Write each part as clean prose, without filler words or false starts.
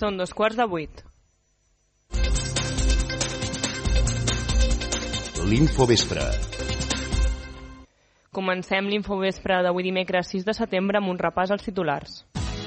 Són 7:15. L'Infovespre. Comencem l'Infovespre d'avui dimecres 6 de setembre amb un repàs als titulars.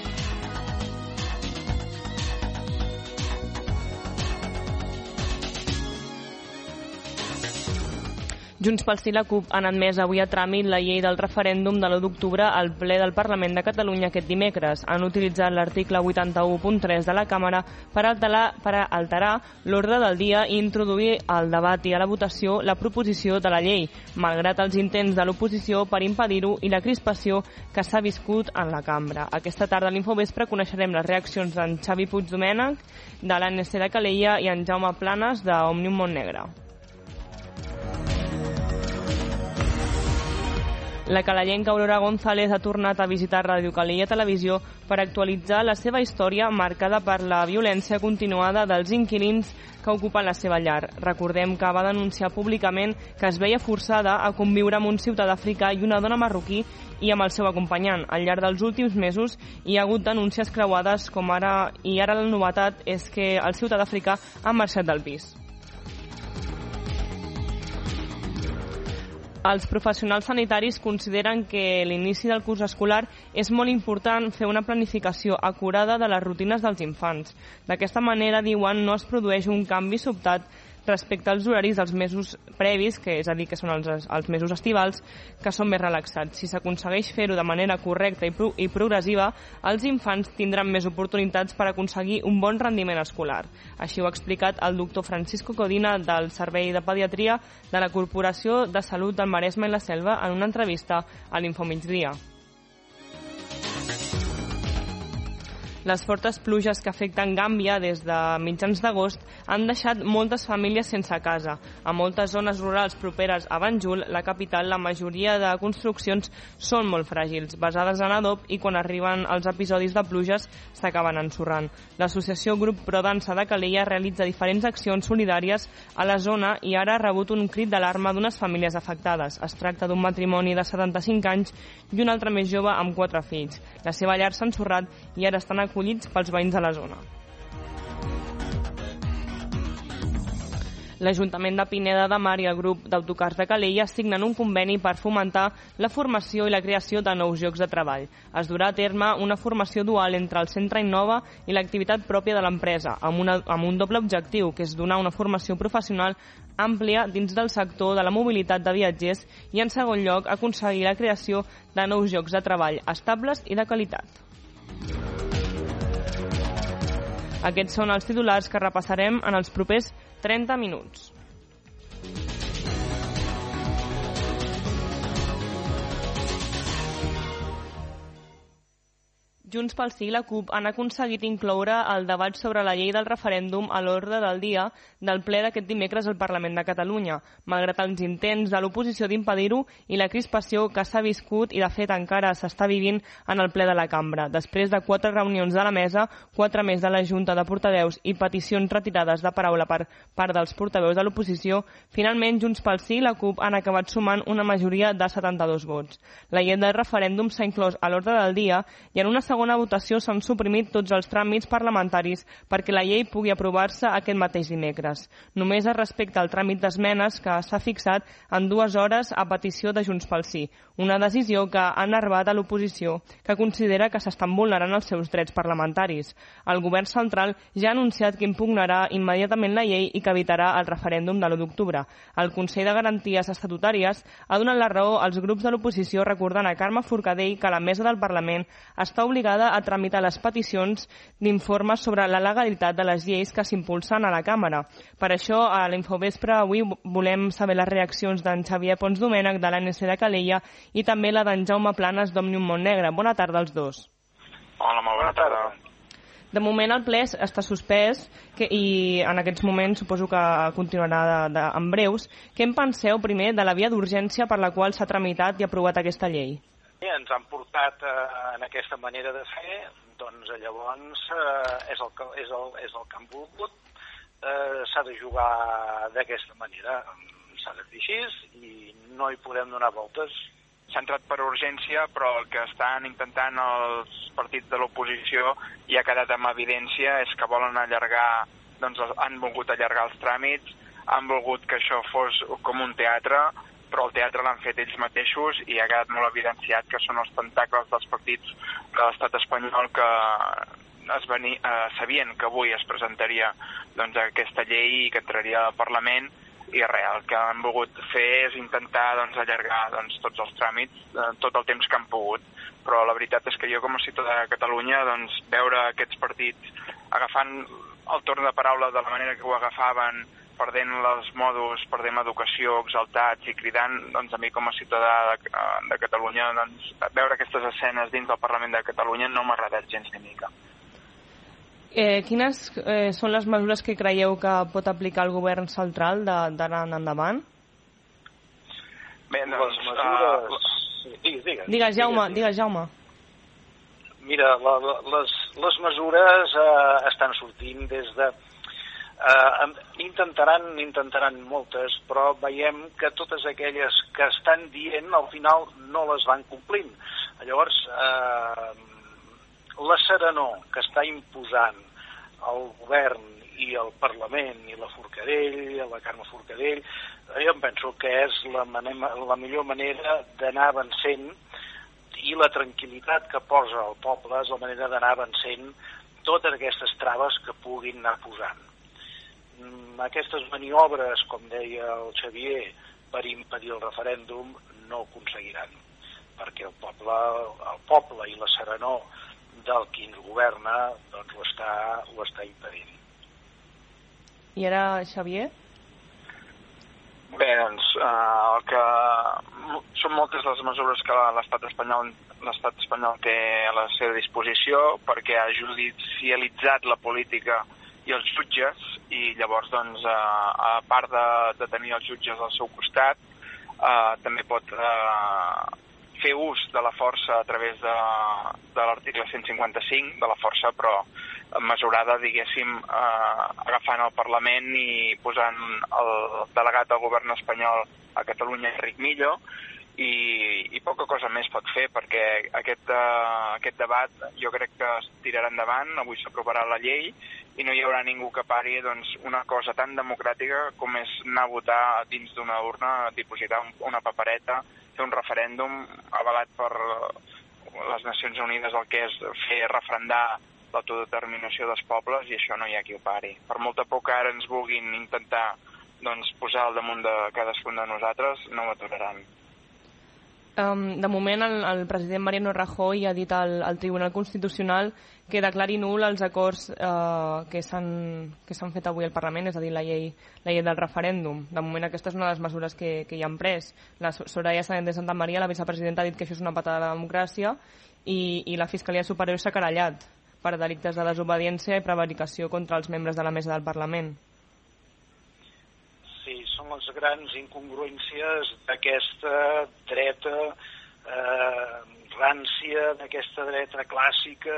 Junts pel Sí i la CUP han admès avui a tràmit la llei del referèndum de l'1 d'octubre al ple del Parlament de Catalunya aquest dimecres. Han utilitzat l'article 81.3 de la Càmera per alterar l'ordre del dia i introduir al debat i a la votació la proposició de la llei, malgrat els intents de l'oposició per impedir-ho i la crispació que s'ha viscut en la cambra. Aquesta tarda a l'Infovespre coneixerem les reaccions d'en Xavi Puigdomènech, de l'ANC de Calella i en Jaume Planes d'Òmnium Montnegre. La calellenca Aurora González ha tornat a visitar Ràdio Calella Televisió per actualitzar la seva història marcada per la violència continuada dels inquilins que ocupen la seva llar. Recordem que va denunciar públicament que es veia forçada a conviure amb un ciutadà africà i una dona marroquí i amb el seu acompanyant. Al llarg dels últims mesos hi ha hagut denúncies creuades i ara la novetat és que el ciutadà africà ha marxat del pis. Els professionals sanitaris consideren que l'inici del curs escolar és molt important fer una planificació acurada de les rutines dels infants. D'aquesta manera, diuen, no es produeix un canvi sobtat respecte als horaris dels mesos previs, que és a dir, que són els mesos estivals, que són més relaxats. Si s'aconsegueix fer-ho de manera correcta i progressiva, els infants tindran més oportunitats per aconseguir un bon rendiment escolar. Així ho ha explicat el doctor Francisco Codina del Servei de Pediatria de la Corporació de Salut del Maresme i la Selva en una entrevista a l'Infomigdia. Les fortes pluges que afecten Gàmbia des de mitjans d'agost han deixat moltes famílies sense casa. A moltes zones rurals properes a Banjul, la capital, la majoria de construccions són molt fràgils, basades en adob, i quan arriben els episodis de pluges s'acaben ensorrant. L'associació Grup Pro Dansa de Calella realitza diferents accions solidàries a la zona i ara ha rebut un crit d'alarma d'unes famílies afectades. Es tracta d'un matrimoni de 75 anys i un altre més jove amb 4 fills. La seva llar s'ha ensorrat i ara estan acollits pels veïns de la zona. L'Ajuntament de Pineda de Mar i el grup d'autocars de Calella signen un conveni per fomentar la formació i la creació de nous llocs de treball. Es durà a terme una formació dual entre el Centre Innova i l'activitat pròpia de l'empresa, amb un doble objectiu, que és donar una formació professional àmplia dins del sector de la mobilitat de viatgers i, en segon lloc, aconseguir la creació de nous llocs de treball estables i de qualitat. Aquests són els titulars que repassarem en els propers 30 minuts. Junts pel Sí i la CUP han aconseguit incloure el debat sobre la llei del referèndum a l'ordre del dia del ple d'aquest dimecres al Parlament de Catalunya, malgrat els intents de l'oposició d'impedir-ho i la crispació que s'ha viscut i de fet encara s'està vivint en el ple de la cambra. Després de 4 reunions de la mesa, 4 més de la Junta de Portaveus i peticions retirades de paraula per part dels portaveus de l'oposició, finalment Junts pel Sí i la CUP han acabat sumant una majoria de 72 vots. La llei del referèndum s'ha inclòs a l'ordre del dia i en una segona votació s'han suprimit tots els tràmits parlamentaris perquè la llei pugui aprovar-se aquest mateix dimecres. Només es respecta el tràmit d'esmenes que s'ha fixat en 2 hores a petició de Junts pel Sí, una decisió que ha enervat a l'oposició, que considera que s'estan vulnerant els seus drets parlamentaris. El govern central ja ha anunciat que impugnarà immediatament la llei i que evitarà el referèndum de l'1 d'octubre. El Consell de Garanties Estatutàries ha donat la raó als grups de l'oposició recordant a Carme Forcadell que la mesa del Parlament està obligada a tramitar les peticions d'informes sobre la legalitat de les lleis que s'impulsen a la Càmera. Per això, a l'Infovespre avui volem saber les reaccions d'en Xavier Puigdomènech de l'ANC de Calella i també la d'en Jaume Planes d'Òmnium Montnegre. Bona tarda als dos. Hola, molt bona tarda. De moment el ple està suspès i en aquests moments suposo que continuarà en breus. Què en penseu primer de la via d'urgència per la qual s'ha tramitat i aprovat aquesta llei? Ens han portat en aquesta manera de fer, doncs llavors és el que han volgut, s'ha de jugar d'aquesta manera, s'ha de fer així i no hi podem donar voltes, s'ha entrat per urgència, però el que estan intentant els partits de l'oposició i ha quedat amb evidència és que volen allargar, doncs han volgut allargar els tràmits, han volgut que això fos com un teatre, però el teatre l'han fet ells mateixos i ha quedat molt evidenciat que són els tentacles dels partits de l'estat espanyol que sabien que avui es presentaria doncs, aquesta llei i que entraria al Parlament, i res, el que han volgut fer és intentar doncs, allargar doncs, tots els tràmits tot el temps que han pogut. Però la veritat és que jo com a ciutadà de Catalunya doncs, veure aquests partits agafant el torn de paraula de la manera que ho agafaven, perdent els modus, perdent l'educació, exaltats i cridant, doncs a mi com a ciutadà de Catalunya, doncs, veure aquestes escenes dins del Parlament de Catalunya no m'ha agradat gens ni mica. Quines són les mesures que creieu que pot aplicar el govern central d'ara en endavant? Bé, doncs, les mesures... Digues, Jaume. Mira, les mesures estan sortint des de... Intentaran moltes, però veiem que totes aquelles que estan dient al final no les van complint. Llavors, la serenor que està imposant el govern i el Parlament i la Forcadell, la Carme Forcadell, jo em penso que és la millor manera d'anar vencent, i la tranquil·litat que posa el poble és la manera d'anar vencent totes aquestes traves que puguin anar posant. Aquestes maniobres, com deia el Xavier, per impedir el referèndum no ho aconseguiran, perquè el poble i la serenor del qui ens governa doncs ho està impedint. I ara, Xavier? Bé, doncs, són moltes les mesures que l'estat espanyol té a la seva disposició perquè ha judicialitzat la política i els jutges, i llavors, doncs, a part de tenir els jutges al seu costat, també pot fer ús de la força a través de l'article 155, de la força, però mesurada, diguéssim, agafant el Parlament i posant el delegat del govern espanyol a Catalunya, Enric Millo, i poca cosa més pot fer, perquè aquest debat jo crec que es tirarà endavant, avui s'aprovarà la llei, i no hi haurà ningú que pari doncs, una cosa tan democràtica com és anar a votar dins d'una urna, dipositar una papereta, fer un referèndum avalat per les Nacions Unides, el que és fer referendar l'autodeterminació dels pobles, i això no hi ha qui ho pari. Per molta por que ara ens vulguin intentar doncs, posar al damunt de cadascun de nosaltres, no ho aturaran. De moment, el president Mariano Rajoy ha dit al Tribunal Constitucional que declari nul els acords que s'han fet avui al Parlament, és a dir, la llei del referèndum. De moment, aquesta és una de les mesures que hi han pres. La Soraya Sáenz de Santamaría, la vicepresidenta, ha dit que això és una patada a la democràcia, i la Fiscalia Superior s'ha querellat per delictes de desobediència i prevaricació contra els membres de la mesa del Parlament. Sí, són les grans incongruències d'aquesta dreta rància, d'aquesta dreta clàssica,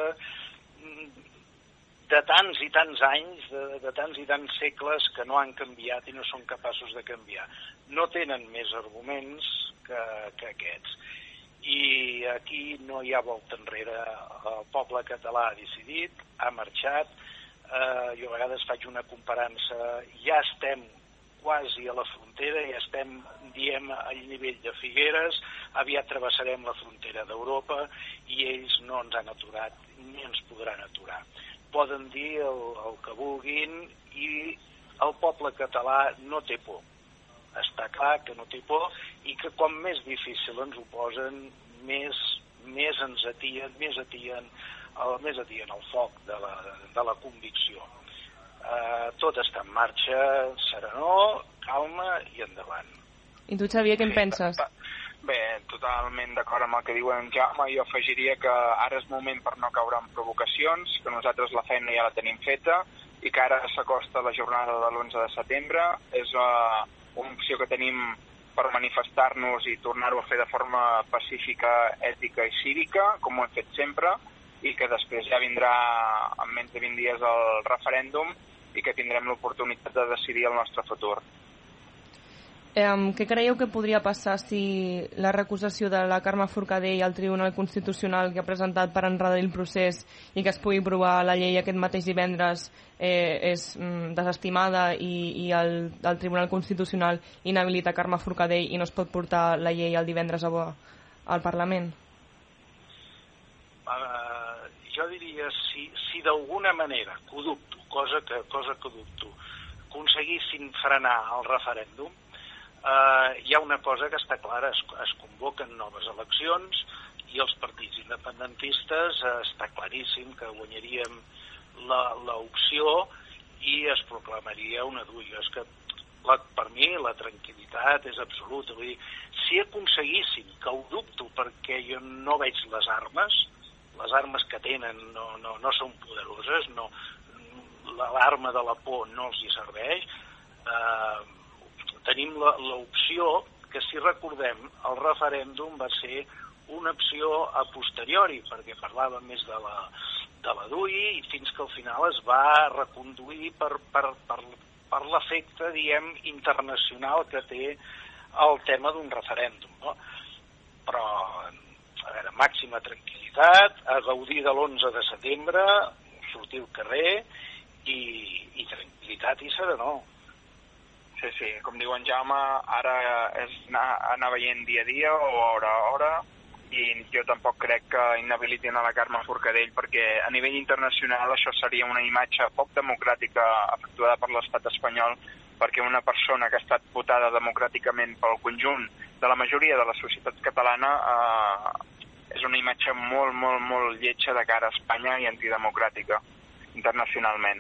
de tants i tants anys, de tants i tants segles que no han canviat i no són capaços de canviar. No tenen més arguments que aquests. I aquí no hi ha volta enrere. El poble català ha decidit, ha marxat. Jo a vegades faig una comparança, ja estem quasi a la frontera, ja estem, diem, al nivell de Figueres, aviat travessarem la frontera d'Europa i ells no ens han aturat ni ens podran aturar. Poden dir el que vulguin i el poble català no té por. Està clar que no té por i que com més difícil ens ho posen, més ens atien el foc de la convicció. Tot està en marxa, serenor, calma i endavant. I tu, Xavier, què en penses? Bé, totalment d'acord amb el que diu en Jaume. Jo afegiria que ara és moment per no caure en provocacions, que nosaltres la feina ja la tenim feta i que ara s'acosta la jornada de l'11 de setembre. És una opció que tenim per manifestar-nos i tornar-ho a fer de forma pacífica, ètica i cívica, com ho hem fet sempre, i que després ja vindrà en menys de 20 dies el referèndum i que tindrem l'oportunitat de decidir el nostre futur. Què creieu que podria passar si la recusació de la Carme Forcadell al Tribunal Constitucional que ha presentat per enredar el procés i que es pugui aprovar la llei aquest mateix divendres és desestimada i el Tribunal Constitucional inhabilita Carme Forcadell i no es pot portar la llei el divendres al Parlament? Jo diria, si d'alguna manera, que ho dubto, cosa que dubto, aconseguissin frenar el referèndum, hi ha una cosa que està clara, es convoquen noves eleccions i els partits independentistes està claríssim que guanyaríem l'opció i es proclamaria una DUI. És que per mi la tranquil·litat és absoluta. Vull dir, si aconseguissin, que ho dubto perquè jo no veig les armes que tenen no són poderoses, l'arma de la por no els hi serveix, tenim l'opció que, si recordem, el referèndum va ser una opció a posteriori, perquè parlava més de la DUI i fins que al final es va reconduir per l'efecte, diguem, internacional que té el tema d'un referèndum, no? Però, a veure, màxima tranquil·litat, a gaudir de l'11 de setembre, sortir al carrer i tranquil·litat i serenor. Sí, com diu en Jaume, ara és anar veient dia a dia o hora a hora, i jo tampoc crec que inhabilitin a la Carme Forcadell, perquè a nivell internacional això seria una imatge poc democràtica efectuada per l'estat espanyol, perquè una persona que ha estat votada democràticament pel conjunt de la majoria de la societat catalana és una imatge molt, molt, molt lletja de cara a Espanya i antidemocràtica internacionalment.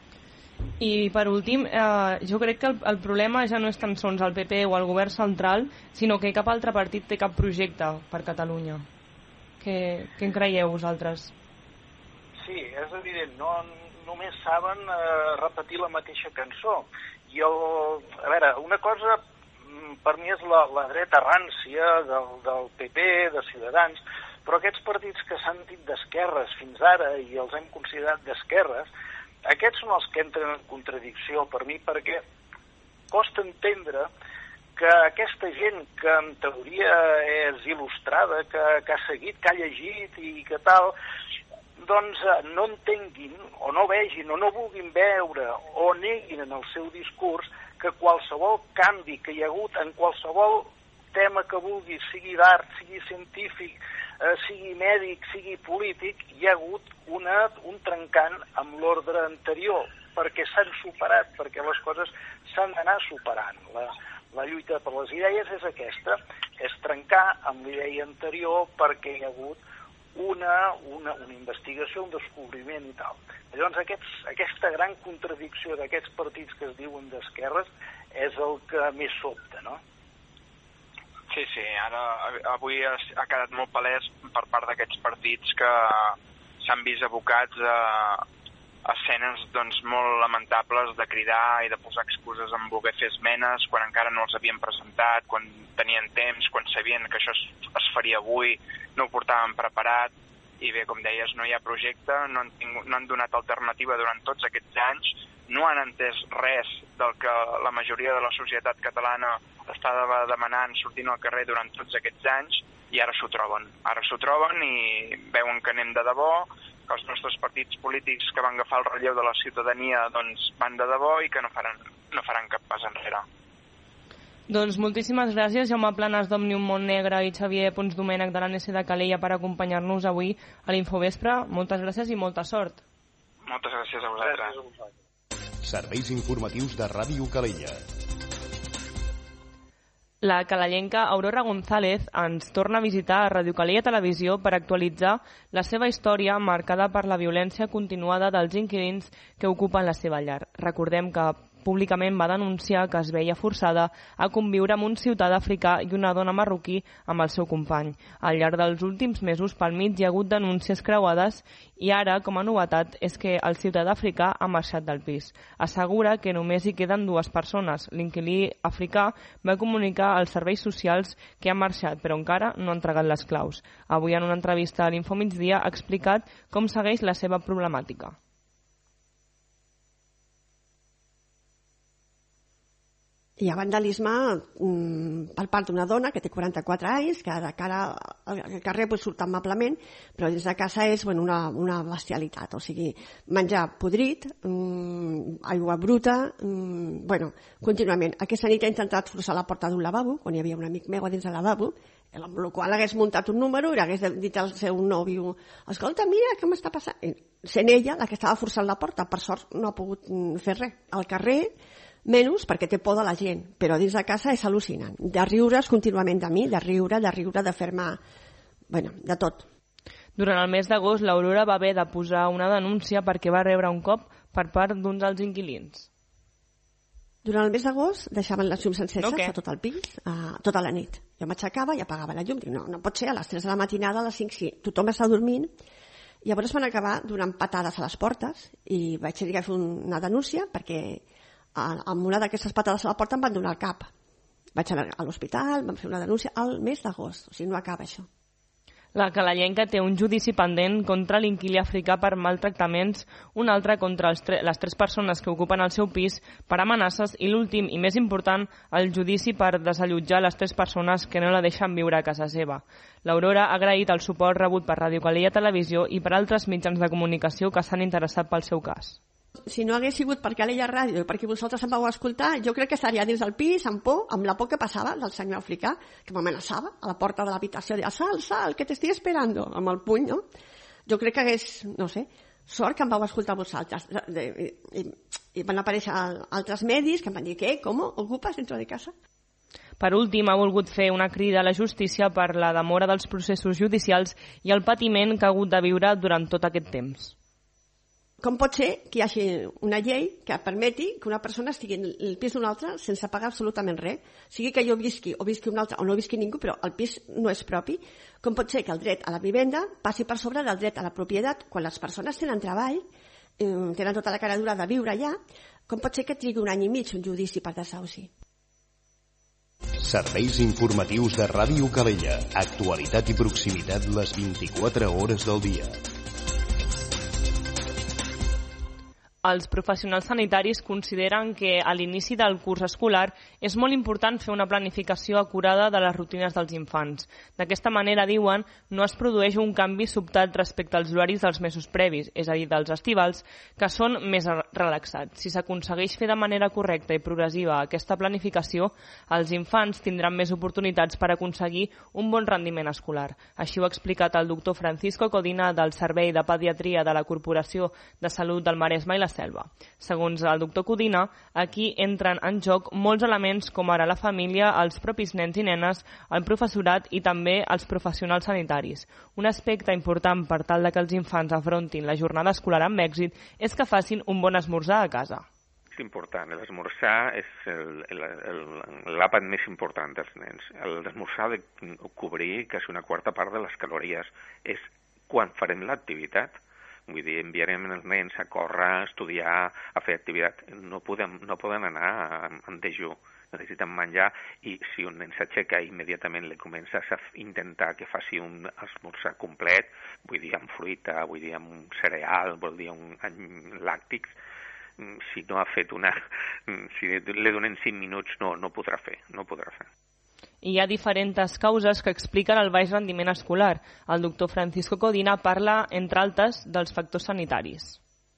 I per últim, jo crec que el problema ja no és tan sols el PP o el govern central, sinó que cap altre partit té cap projecte per Catalunya. Què en creieu vosaltres? Sí, és evident, no només saben repetir la mateixa cançó. I a veure, una cosa per mi és la dreta rància del PP, de Ciutadans, però aquests partits que s'han dit d'esquerres fins ara i els hem considerat d'esquerres, aquests són els que entren en contradicció per mi, perquè costa entendre que aquesta gent que en teoria és il·lustrada, que ha seguit, que ha llegit i que tal, doncs no entenguin o no vegin o no vulguin veure o neguin en el seu discurs que qualsevol canvi que hi ha hagut en qualsevol tema que vulgui, sigui d'art, sigui científic, sigui mèdic, sigui polític, hi ha hagut un trencant amb l'ordre anterior, perquè s'han superat, perquè les coses s'han d'anar superant. La lluita per les idees és aquesta, és trencar amb la idea anterior perquè hi ha hagut una investigació, un descobriment i tal. Llavors aquesta gran contradicció d'aquests partits que es diuen d'esquerres és el que més sobta, no? Sí, avui ha quedat molt palès per part d'aquests partits que s'han vist abocats a escenes molt lamentables de cridar i de posar excuses en voler fer esmenes quan encara no els havien presentat, quan tenien temps, quan sabien que això es faria avui, no ho portaven preparat, i bé, com deies, no hi ha projecte, no han donat alternativa durant tots aquests anys, no han entès res del que la majoria de la societat catalana estava demanant sortint al carrer durant tots aquests anys, i ara s'ho troben. Ara s'ho troben i veuen que anem de debò, que els nostres partits polítics que van agafar el relleu de la ciutadania van de debò i que no faran cap pas enrere. Doncs moltíssimes gràcies, Jaume Planas d'Òmnium Montnegre i Xavier Pons Domènech de l'ANC de Calella per acompanyar-nos avui a l'Infovespre. Moltes gràcies i molta sort. Moltes gràcies a vosaltres. Serveis informatius de Ràdio Calella. La calellenca Aurora González ens torna a visitar a Ràdio Calella Televisió per actualitzar la seva història marcada per la violència continuada dels inquilins que ocupen la seva llar. Recordem que públicament va denunciar que es veia forçada a conviure amb un ciutadà africà i una dona marroquí amb el seu company. Al llarg dels últims mesos pel mig hi ha hagut denúncies creuades i ara, com a novetat, és que el ciutadà africà ha marxat del pis. Assegura que només hi queden 2 persones. L'inquilí africà va comunicar als serveis socials que ha marxat, però encara no ha entregat les claus. Avui, en una entrevista a l'Infomigdia, ha explicat com segueix la seva problemàtica. Hi ha vandalisme per part d'una dona que té 44 anys, que de cara al carrer surt amablement, però dins de casa és una bestialitat, o sigui, menjar podrit, aigua bruta, contínuament. Aquesta nit he intentat forçar la porta d'un lavabo, quan hi havia un amic meu a dins del lavabo, amb el qual hagués muntat un número i hagués dit al seu nòvio, escolta, mira, què m'està passant? Sent ella la que estava forçant la porta, per sort no ha pogut fer res. Al carrer, menys perquè té por de la gent, però dins de casa és al·lucinant. De riure's contínuament de mi, de riure, de fer-me... de tot. Durant el mes d'agost, l'Aurora va haver de posar una denúncia perquè va rebre un cop per part d'un dels inquilins. Durant el mes d'agost deixaven les llums enceses a tot el pis, tota la nit. Jo m'aixecava i apagava la llum. Dic, no pot ser, a les 3 de la matinada, a les 5, sí, tothom està dormint. Llavors van acabar donant patades a les portes i vaig dir que fer una denúncia perquè amb una d'aquestes patades a la porta em van donar el cap. Vaig anar a l'hospital, vam fer una denúncia al mes d'agost, o sigui, no acaba això. La calellenca té un judici pendent contra l'inquilí africà per maltractaments, un altre contra les 3 persones que ocupen el seu pis per amenaces i l'últim i més important, el judici per desallotjar les 3 persones que no la deixen viure a casa seva. L'Aurora ha agraït el suport rebut per Ràdio Calella Televisió i per altres mitjans de comunicació que s'han interessat pel seu cas. Si no hagués sigut per Calella Ràdio i perquè vosaltres em vau escoltar, jo crec que estaria dins del pis amb por, amb la por que passava del senyor africà, que m'amenaçava a la porta de l'habitació, deia, sal, que t'estic esperando, amb el puny, no? Jo crec que hagués, no sé, sort que em vau escoltar vosaltres. I van aparèixer altres medis que em van dir, què, com, ocupes dentro de casa? Per últim, ha volgut fer una crida a la justícia per la demora dels processos judicials i el patiment que ha hagut de viure durant tot aquest temps. Com pot ser que hi hagi una llei que permeti que una persona estigui en el pis d'un altre sense pagar absolutament res? Sigui que jo visqui o visqui un altre o no visqui ningú, però el pis no és propi. Com pot ser que el dret a la vivenda passi per sobre del dret a la propietat quan les persones tenen treball, tenen tota la cara dura de viure allà? Com pot ser que trigui un any i mig un judici per desahuci? Serveis informatius de Ràdio Calella. Actualitat i proximitat les 24 hores del dia. Els professionals sanitaris consideren que a l'inici del curs escolar és molt important fer una planificació acurada de les rutines dels infants. D'aquesta manera, diuen, no es produeix un canvi sobtat respecte als horaris dels mesos previs, és a dir, dels estivals, que són més relaxats. Si s'aconsegueix fer de manera correcta i progressiva aquesta planificació, els infants tindran més oportunitats per aconseguir un bon rendiment escolar. Així ho ha explicat el doctor Francisco Codina del Servei de Pediatria de la Corporació de Salut del Maresme i la Selva. Segons el doctor Codina, aquí entren en joc molts elements com ara la família, els propis nens i nenes, el professorat i també els professionals sanitaris. Un aspecte important per tal de que els infants afrontin la jornada escolar amb èxit és que facin un bon esmorzar a casa. És important, l'esmorzar és l'àpat més important dels nens. L'esmorzar ha de cobrir quasi una quarta part de les calories. És quan farem l'activitat. Vull dir, enviarem els nens a córrer, a estudiar, a fer activitat. No poden anar en dejú, necessiten menjar i si un nen s'aixeca immediatament li comences a intentar que faci un esmorzar complet, vull dir amb fruita, vull dir amb un cereal, vull dir amb làctics, si no ha fet si li donen 5 minuts no podrà fer. Hi ha diferents causes que expliquen el baix rendiment escolar. El doctor Francisco Codina parla, entre altres, dels factors sanitaris.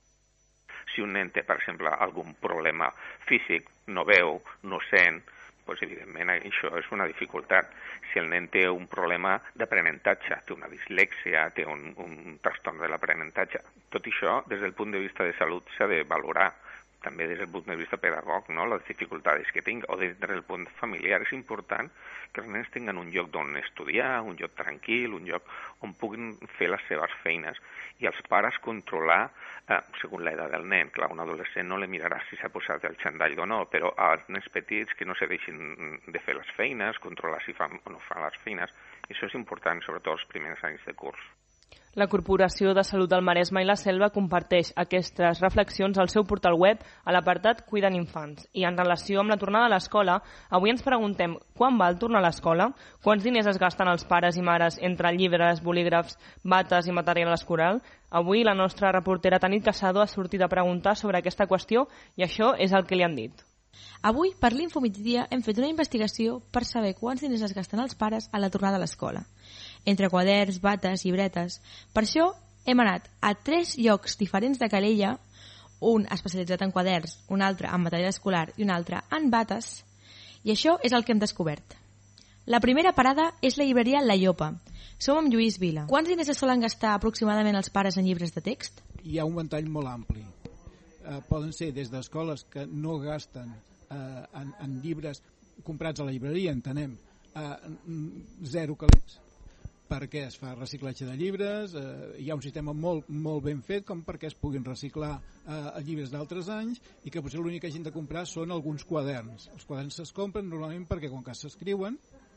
Si un nen té, per exemple, algun problema físic, no veu, no sent, doncs evidentment això és una dificultat. Si el nen té un problema d'aprenentatge, té una dislèxia, té un trastorn de l'aprenentatge, tot això, des del punt de vista de salut, s'ha de valorar. També des del punt de vista pedagog, no? Les dificultats que tinc, o des del punt familiar, és important que els nens tinguin un lloc on estudiar, un lloc tranquil, un lloc on puguin fer les seves feines, i els pares controlar, segons l'edat del nen. Clar, un adolescent no li mirarà si s'ha posat el xandall o no, però als nens petits que no se deixin de fer les feines, controlar si fan o no fan les feines, això és important, sobretot els primers anys de curs. La Corporació de Salut del Maresme i la Selva comparteix aquestes reflexions al seu portal web a l'apartat Cuidant Infants. I en relació amb la tornada a l'escola, avui ens preguntem quan val tornar a l'escola, quants diners es gasten els pares i mares entre llibres, bolígrafs, bates i material escolar. Avui la nostra reportera Tanit Casado ha sortit a preguntar sobre aquesta qüestió i això és el que li han dit. Avui, per l'Infomigdia, hem fet una investigació per saber quants diners es gasten els pares a la tornada a l'escola. Entre quaderns, bates, llibretes. Per això hem anat a 3 llocs diferents de Calella, un especialitzat en quaderns, un altre en material escolar i un altre en bates, i això és el que hem descobert. La primera parada és la llibreria La Llopa. Som amb Lluís Vila. Quants diners es solen gastar aproximadament els pares en llibres de text? Hi ha un ventall molt ampli. Poden ser des d'escoles que no gasten en llibres comprats a la llibreria, entenem, 0 calés, perquè es fa reciclatge de llibres, hi ha un sistema molt ben fet com perquè es puguin reciclar llibres d'altres anys i que potser l'únic que hagin de comprar són alguns quaderns. Els quaderns es compren normalment perquè quan s'escriuen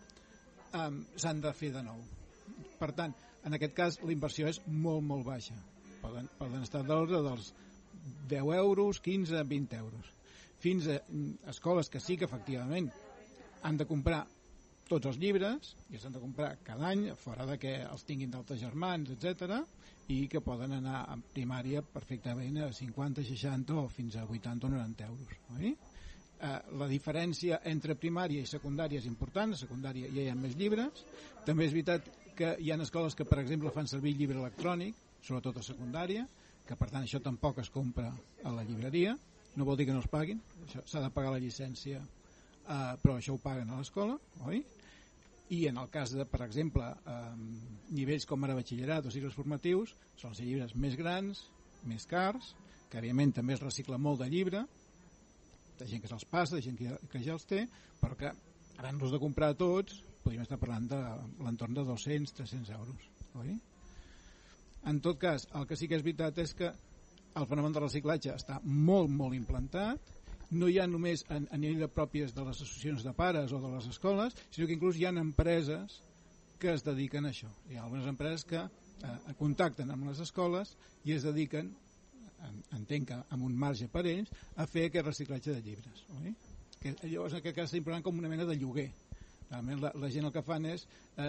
s'han de fer de nou. Per tant, en aquest cas la inversió és molt baixa. Poden estar de l'ordre dels 10 euros, 15, 20 euros. Fins a escoles que sí que efectivament han de comprar tots els llibres i s'han de comprar cada any, fora de que els tinguin d'altres germans, etc., i que poden anar a primària perfectament a 50, 60 o fins a 80 o 90 euros. Oi? La diferència entre primària i secundària és important. A secundària ja hi ha més llibres. També és veritat que hi ha escoles que, per exemple, fan servir llibre electrònic, sobretot a secundària, que per tant això tampoc es compra a la llibreria. No vol dir que no es paguin, s'ha de pagar la llicència, però això ho paguen a l'escola, oi? I en el cas de, per exemple, nivells com ara batxillerat o cicles formatius, són els llibres més grans, més cars, que evidentment també es recicla molt de llibre, de gent que se'ls passa, de gent que ja els té, però que havent-los de comprar tots podríem estar parlant de l'entorn de 200-300 euros, oi? En tot cas, el que sí que és veritat és que el fenomen de reciclatge està molt implantat. No hi ha només a nivell de pròpies de les associacions de pares o de les escoles, sinó que inclús hi ha empreses que es dediquen a això. Hi ha algunes empreses que contacten amb les escoles i es dediquen, entenc que amb un marge per ells, a fer aquest reciclatge de llibres. Oi? Llavors en aquest cas s'implanta com una mena de lloguer. Realment la gent el que fan és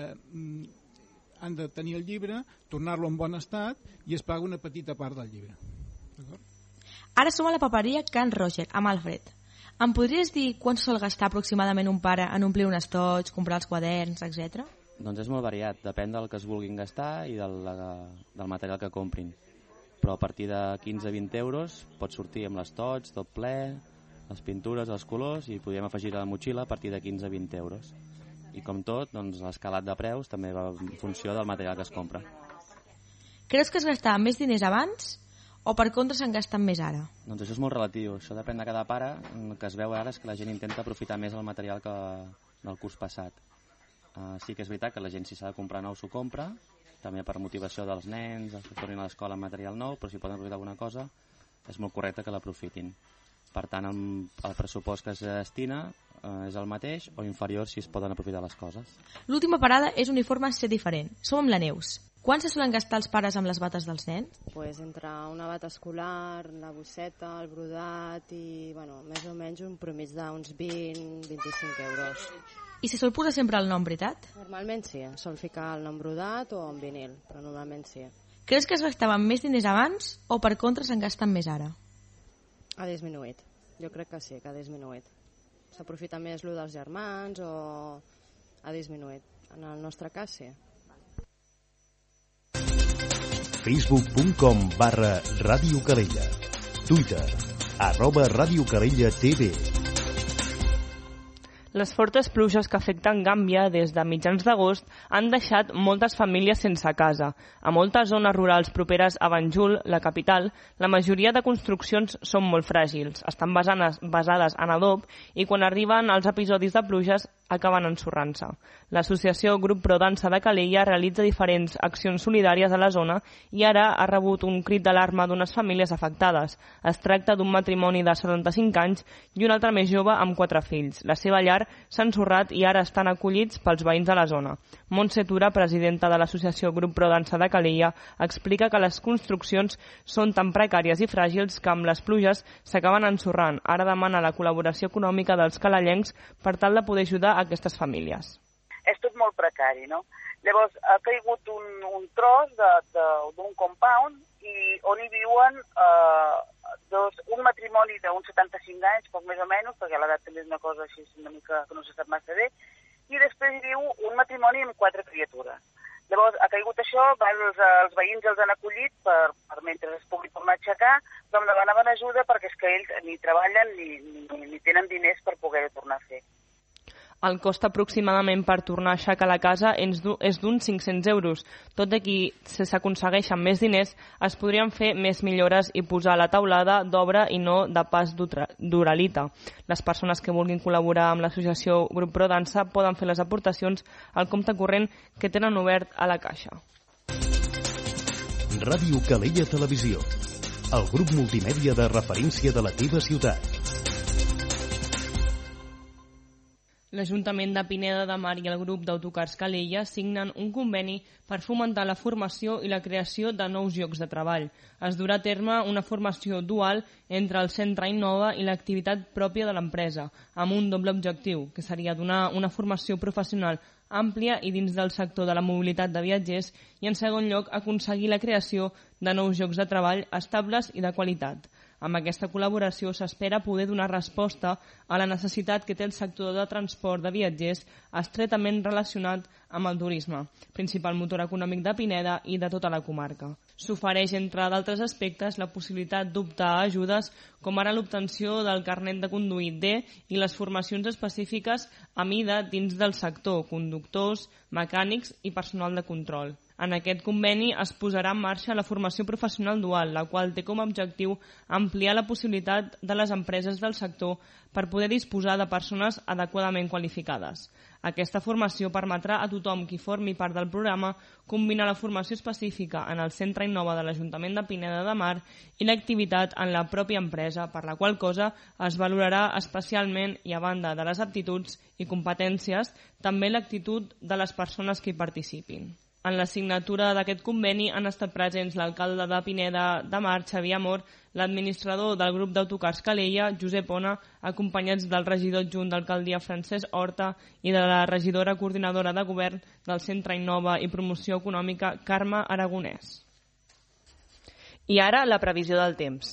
han de tenir el llibre, tornar-lo en bon estat i es paga una petita part del llibre. D'acord? Ara som a la paperia Can Roger, amb Alfred. Em podries dir quant sol gastar aproximadament un pare en omplir un estoig, comprar els quaderns, etc? Doncs és molt variat, depèn del que es vulguin gastar i del material que comprin. Però a partir de 15-20 euros pot sortir amb l'estoig, tot ple, les pintures, els colors, i podríem afegir a la motxilla a partir de 15-20 euros. I com tot, doncs, l'escalat de preus també va en funció del material que es compra. Creus que es gastaven més diners abans o per contra se'n gasten més ara? Doncs això és molt relatiu, això depèn de cada pare. El que es veu ara és que la gent intenta aprofitar més el material que del curs passat. Sí que és veritat que la gent, si s'ha de comprar nou, s'ho compra, també per motivació dels nens, que tornin a l'escola amb material nou, però si poden aprofitar alguna cosa, és molt correcte que l'aprofitin. Per tant, el pressupost que es destina és el mateix o inferior si es poden aprofitar les coses. L'última parada és uniforme ser diferent. Som amb la Neus. Quan se solen gastar els pares amb les bates dels nens? Pues entre una bata escolar, la bosseta, el brodat i, bueno, més o menys un promig d'uns 20-25 euros. I se sol posar sempre el nom, veritat? Normalment sí, sol ficar el nom brodat o en vinil, però normalment sí. Creus que es gastaven més diners abans o per contra se'n gasten més ara? Ha disminuït, jo crec que sí, que ha disminuït. S'aprofita més lo dels germans o ha disminuït. En el nostre cas sí. Facebook.com/Ràdio Calella. Twitter @Ràdio Calella TV. Les fortes pluges que afecten Gàmbia des de mitjans d'agost han deixat moltes famílies sense casa. A moltes zones rurals properes a Banjul, la capital, la majoria de construccions són molt fràgils, estan basades en adob i quan arriben els episodis de pluges acaben ensorrant-se. L'associació Grup Pro Dansa de Calella realitza diferents accions solidàries a la zona i ara ha rebut un crit d'alarma d'unes famílies afectades. Es tracta d'un matrimoni de 75 anys i un altre més jove amb 4 fills. La seva llar s'ha ensorrat i ara estan acollits pels veïns de la zona. Montse Tura, presidenta de l'associació Grup Pro Dansa de Calella, explica que les construccions són tan precàries i fràgils que amb les pluges s'acaben ensorrant. Ara demana la col·laboració econòmica dels calellencs per tal de poder ajudar a aquestes famílies. És tot molt precari, no? Llavors ha caigut un tros d'un compound i on hi viuen un matrimoni d'uns 75 anys, poc més o menys, perquè l'edat també és una cosa així una mica que no se sap massa bé, i després hi diu un matrimoni amb 4 criatures. Llavors, ha caigut això, els veïns els han acollit per mentre es pugui tornar a aixecar, però em demanaven ajuda perquè és que ells ni treballen ni tenen diners per poder-ho tornar a fer. El cost aproximadament per tornar a aixecar la casa és d'uns 500 euros. Tot i que si s'aconsegueixen més diners, es podrien fer més millores i posar la teulada d'obra i no de pas d'uralita. Les persones que vulguin col·laborar amb l'associació Grup Pro Dansa poden fer les aportacions al compte corrent que tenen obert a la Caixa. Ràdio Calella Televisió, el grup multimèdia de referència de la teva ciutat. L'Ajuntament de Pineda de Mar i el grup d'autocars Calella signen un conveni per fomentar la formació i la creació de nous llocs de treball. Es durà a terme una formació dual entre el Centre Innova i l'activitat pròpia de l'empresa, amb un doble objectiu, que seria donar una formació professional àmplia i dins del sector de la mobilitat de viatgers i, en segon lloc, aconseguir la creació de nous llocs de treball estables i de qualitat. Amb aquesta col·laboració s'espera poder donar resposta a la necessitat que té el sector de transport de viatgers estretament relacionat amb el turisme, principal motor econòmic de Pineda i de tota la comarca. S'ofereix, entre d'altres aspectes, la possibilitat d'optar a ajudes com ara l'obtenció del carnet de conduir D i les formacions específiques a mida dins del sector, conductors, mecànics i personal de control. En aquest conveni es posarà en marxa la formació professional dual, la qual té com a objectiu ampliar la possibilitat de les empreses del sector per poder disposar de persones adequadament qualificades. Aquesta formació permetrà a tothom qui formi part del programa combinar la formació específica en el Centre Innova de l'Ajuntament de Pineda de Mar i l'activitat en la pròpia empresa, per la qual cosa es valorarà especialment, i a banda de les aptituds i competències, també l'actitud de les persones que hi participin. En la signatura d'aquest conveni han estat presents l'alcalde de Pineda de Mar, Xavier Amor, l'administrador del grup d'autocars Calella, Josep Ona, acompanyats del regidor adjunt d'alcaldia Francesc Horta i de la regidora coordinadora de govern del Centre Innova i Promoció Econòmica, Carme Aragonès. I ara la previsió del temps.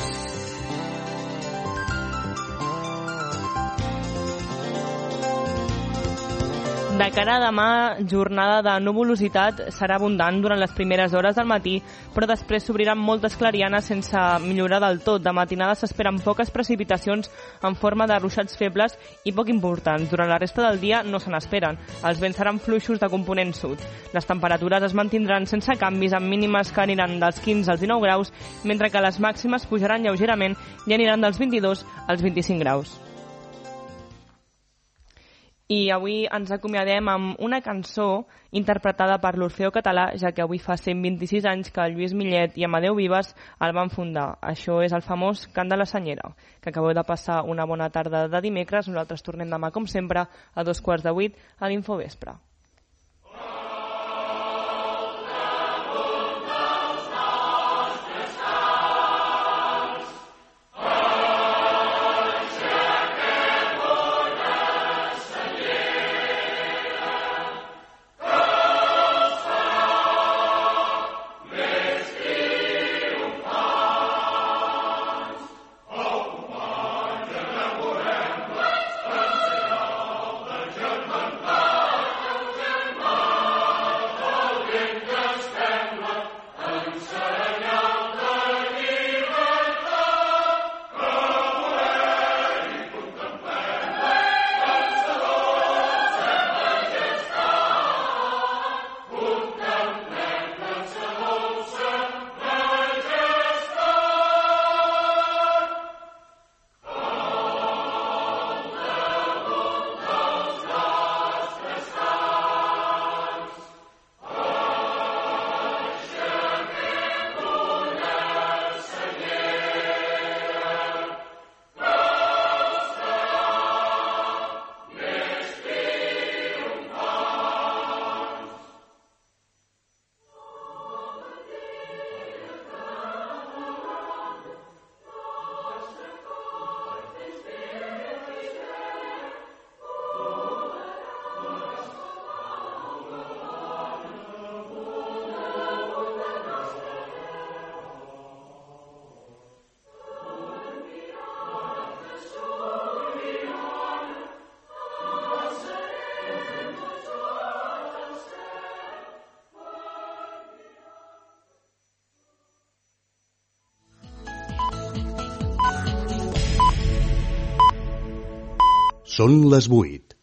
De cara a demà, jornada de nuvolositat serà abundant durant les primeres hores del matí, però després s'obriran moltes clarianes sense millorar del tot. De matinada s'esperen poques precipitacions en forma de ruixats febles i poc importants. Durant la resta del dia no se n'esperen. Els vents seran fluixos de component sud. Les temperatures es mantindran sense canvis, amb mínimes que aniran dels 15 als 19 graus, mentre que les màximes pujaran lleugerament i aniran dels 22 als 25 graus. I avui ens acomiadem amb una cançó interpretada per l'Orfeó Català, ja que avui fa 126 anys que Lluís Millet i Amadeu Vives el van fundar. Això és el famós Cant de la Senyera, que acabeu de passar una bona tarda de dimecres. Nosaltres tornem demà, com sempre, a 7:15 a l'Infovespre. Són les 8.